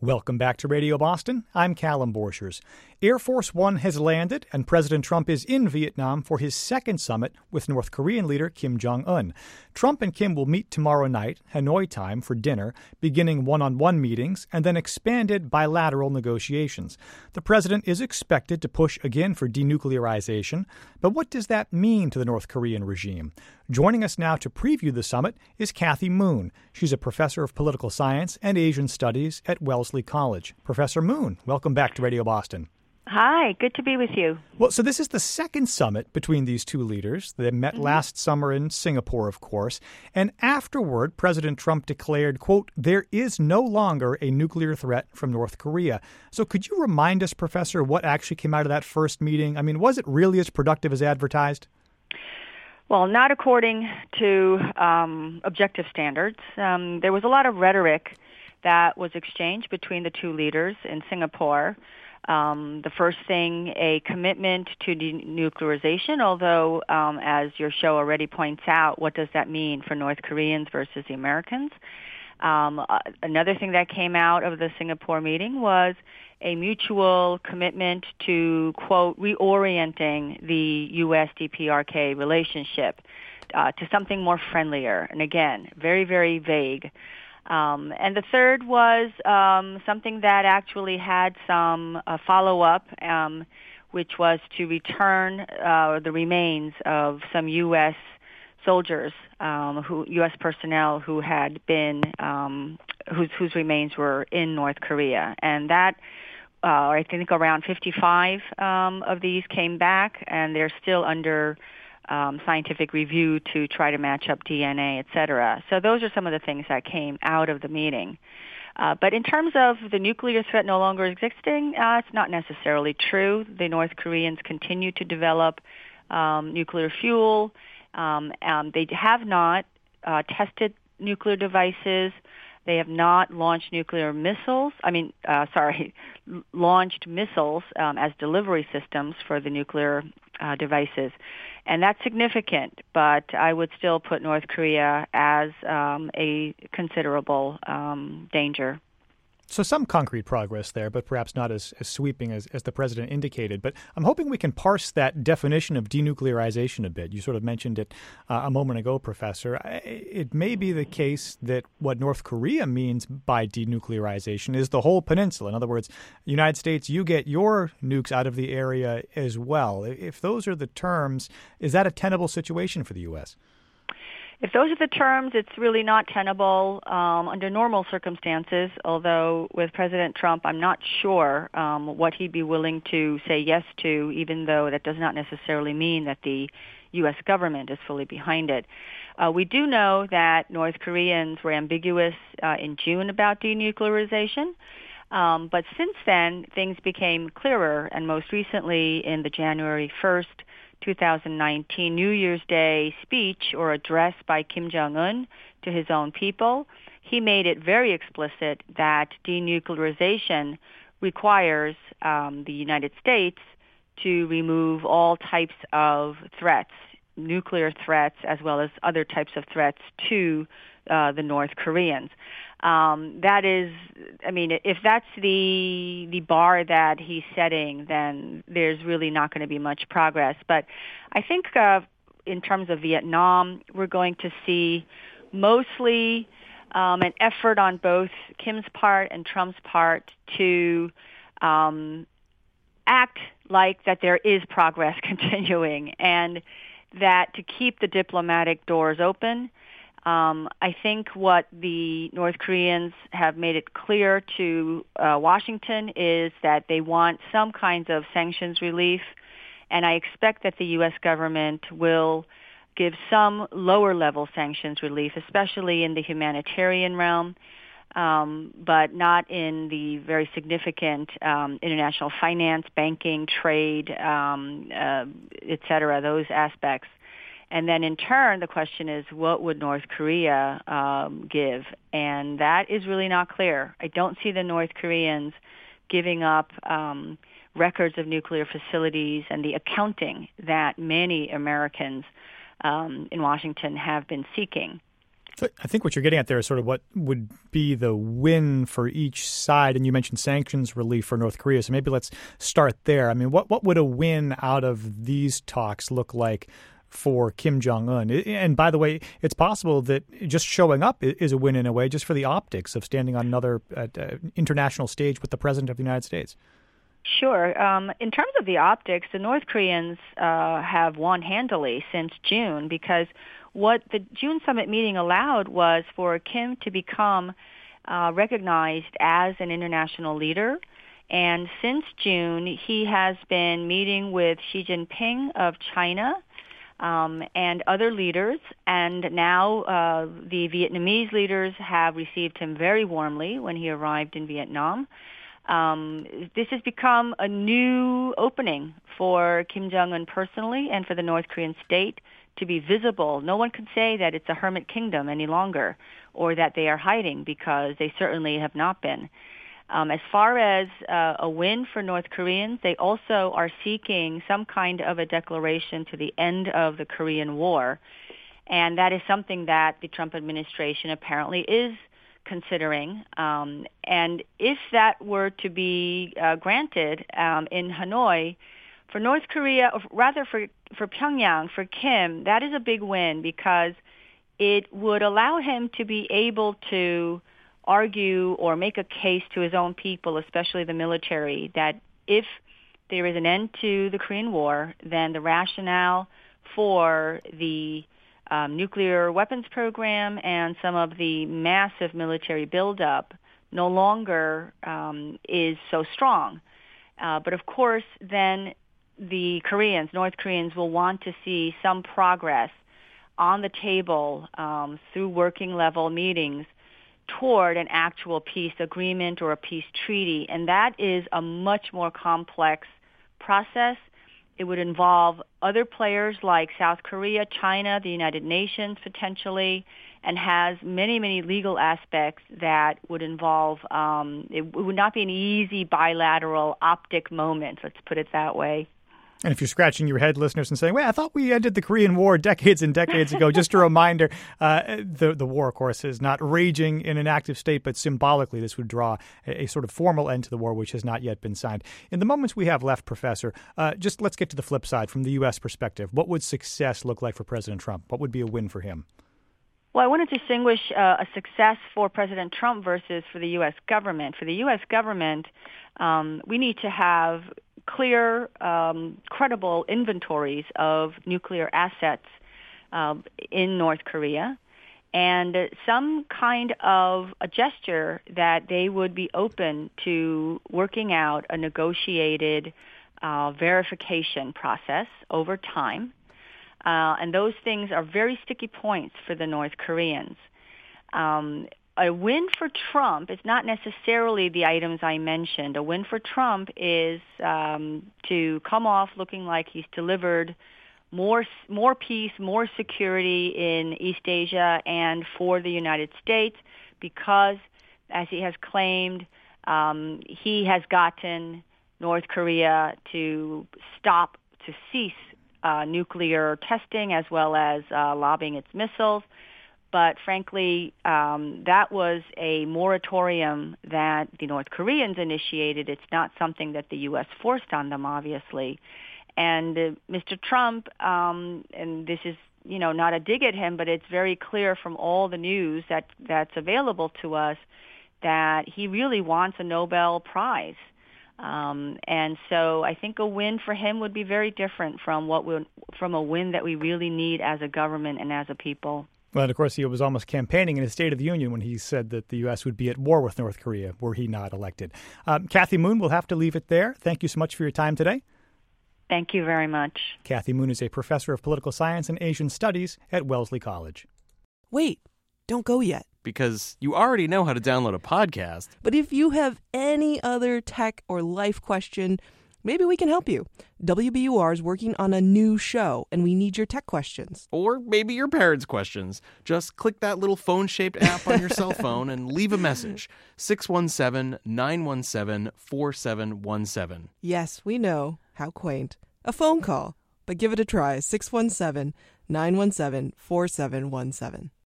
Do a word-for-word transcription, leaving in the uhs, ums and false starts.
Welcome back to Radio Boston. I'm Callum Borchers. Air Force One has landed, and President Trump is in Vietnam for his second summit with North Korean leader Kim Jong-un. Trump and Kim will meet tomorrow night, Hanoi time, for dinner, beginning one-on-one meetings and then expanded bilateral negotiations. The president is expected to push again for denuclearization, but what does that mean to the North Korean regime? Joining us now to preview the summit is Kathy Moon. She's a professor of political science and Asian studies at Wellesley College. Professor Moon, welcome back to Radio Boston. Hi, good to be with you. Well, so this is the second summit between these two leaders. They met mm-hmm. last summer in Singapore, of course. And afterward, President Trump declared, quote, there is no longer a nuclear threat from North Korea. So could you remind us, Professor, what actually came out of that first meeting? I mean, was it really as productive as advertised? Well, not according to um, objective standards. Um, there was a lot of rhetoric that was exchanged between the two leaders in Singapore. Um, the first thing, a commitment to denuclearization, although, um, as your show already points out, what does that mean for North Koreans versus the Americans? Um, uh, another thing that came out of the Singapore meeting was a mutual commitment to, quote, reorienting the U S D P R K relationship uh, to something more friendlier. And again, very, very vague. Um, and the third was um, something that actually had some uh, follow-up, um, which was to return uh, the remains of some U S soldiers, um, who U S personnel who had been, um, whose, whose remains were in North Korea. And that, uh, I think around fifty-five um, of these came back, and they're still under Um, scientific review to try to match up D N A, et cetera. So those are some of the things that came out of the meeting. Uh, but in terms of the nuclear threat no longer existing, uh, it's not necessarily true. The North Koreans continue to develop um, nuclear fuel. Um, um, they have not uh, tested nuclear devices. They have not launched nuclear missiles. I mean, uh, sorry, launched missiles um, as delivery systems for the nuclear uh, devices. And that's significant, but I would still put North Korea as um, a considerable um, danger. So some concrete progress there, but perhaps not as, as sweeping as, as the president indicated. But I'm hoping we can parse that definition of denuclearization a bit. You sort of mentioned it uh, a moment ago, Professor. It may be the case that what North Korea means by denuclearization is the whole peninsula. In other words, United States, you get your nukes out of the area as well. If those are the terms, is that a tenable situation for the U S? If those are the terms, it's really not tenable um, under normal circumstances, although with President Trump, I'm not sure um, what he'd be willing to say yes to, even though that does not necessarily mean that the U S government is fully behind it. Uh, we do know that North Koreans were ambiguous uh, in June about denuclearization. Um, but since then, things became clearer, and most recently in the January first, two thousand nineteen New Year's Day speech or address by Kim Jong-un to his own people, he made it very explicit that denuclearization requires um, the United States to remove all types of threats, nuclear threats as well as other types of threats to uh, the North Koreans. Um, that is, I mean, if that's the the bar that he's setting, then there's really not going to be much progress. But I think uh, in terms of Vietnam, we're going to see mostly um, an effort on both Kim's part and Trump's part to um, act like that there is progress continuing and that to keep the diplomatic doors open. Um, I think what the North Koreans have made it clear to uh, Washington is that they want some kinds of sanctions relief, and I expect that the U S government will give some lower-level sanctions relief, especially in the humanitarian realm, um, but not in the very significant um, international finance, banking, trade, um, uh, et cetera, those aspects. And then in turn, the question is, what would North Korea um, give? And that is really not clear. I don't see the North Koreans giving up um, records of nuclear facilities and the accounting that many Americans um, in Washington have been seeking. I think what you're getting at there is sort of what would be the win for each side. And you mentioned sanctions relief for North Korea. So maybe let's start there. I mean, what, what would a win out of these talks look like for Kim Jong-un? And by the way, it's possible that just showing up is a win in a way, just for the optics of standing on another uh, international stage with the President of the United States. Sure. Um, in terms of the optics, the North Koreans uh, have won handily since June, because what the June summit meeting allowed was for Kim to become uh, recognized as an international leader. And since June, he has been meeting with Xi Jinping of China um, and other leaders. And now uh, the Vietnamese leaders have received him very warmly when he arrived in Vietnam. Um, this has become a new opening for Kim Jong-un personally and for the North Korean state to be visible. No one can say that it's a hermit kingdom any longer or that they are hiding, because they certainly have not been. Um, as far as uh, a win for North Koreans, they also are seeking some kind of a declaration to the end of the Korean War. And that is something that the Trump administration apparently is considering. Um, and if that were to be uh, granted um, in Hanoi, for North Korea, or rather for, for Pyongyang, for Kim, that is a big win, because it would allow him to be able to argue or make a case to his own people, especially the military, that if there is an end to the Korean War, then the rationale for the Um, nuclear weapons program and some of the massive military buildup no longer um, is so strong. Uh, but of course, then the Koreans, North Koreans, will want to see some progress on the table um, through working level meetings toward an actual peace agreement or a peace treaty. And that is a much more complex process. It would involve other players like South Korea, China, the United Nations potentially, and has many, many legal aspects that would involve, um, it would not be an easy bilateral optic moment, let's put it that way. And if you're scratching your head, listeners, and saying, "Wait, I thought we ended the Korean War decades and decades ago," just a reminder, uh, the the war, of course, is not raging in an active state, but symbolically this would draw a, a sort of formal end to the war, which has not yet been signed. In the moments we have left, Professor, uh, just let's get to the flip side from the U S perspective. What would success look like for President Trump? What would be a win for him? Well, I want to distinguish uh, a success for President Trump versus for the U S government. For the U S government, um, we need to have clear, um, credible inventories of nuclear assets uh, in North Korea, and some kind of a gesture that they would be open to working out a negotiated uh, verification process over time. Uh, and those things are very sticky points for the North Koreans. Um, A win for Trump is not necessarily the items I mentioned. A win for Trump is um, to come off looking like he's delivered more more peace, more security in East Asia and for the United States, because, as he has claimed, um, he has gotten North Korea to stop, to cease uh, nuclear testing as well as uh, lobbing its missiles. But frankly, um, that was a moratorium that the North Koreans initiated. It's not something that the U S forced on them, obviously. And uh, Mister Trump, um, and this is, you know, not a dig at him, but it's very clear from all the news that that's available to us that he really wants a Nobel Prize. Um, and so I think a win for him would be very different from what we, from a win that we really need as a government and as a people. Well, and of course, he was almost campaigning in his State of the Union when he said that the U S would be at war with North Korea were he not elected. Um, Kathy Moon, we'll have to leave it there. Thank you so much for your time today. Thank you very much. Kathy Moon is a professor of political science and Asian studies at Wellesley College. Wait, don't go yet. Because you already know how to download a podcast. But if you have any other tech or life question, maybe we can help you. W B U R is working on a new show, and we need your tech questions. Or maybe your parents' questions. Just click that little phone-shaped app on your cell phone and leave a message. six one seven, nine one seven, four seven one seven. Yes, we know. How quaint. A phone call. But give it a try. six one seven, nine one seven, four seven one seven.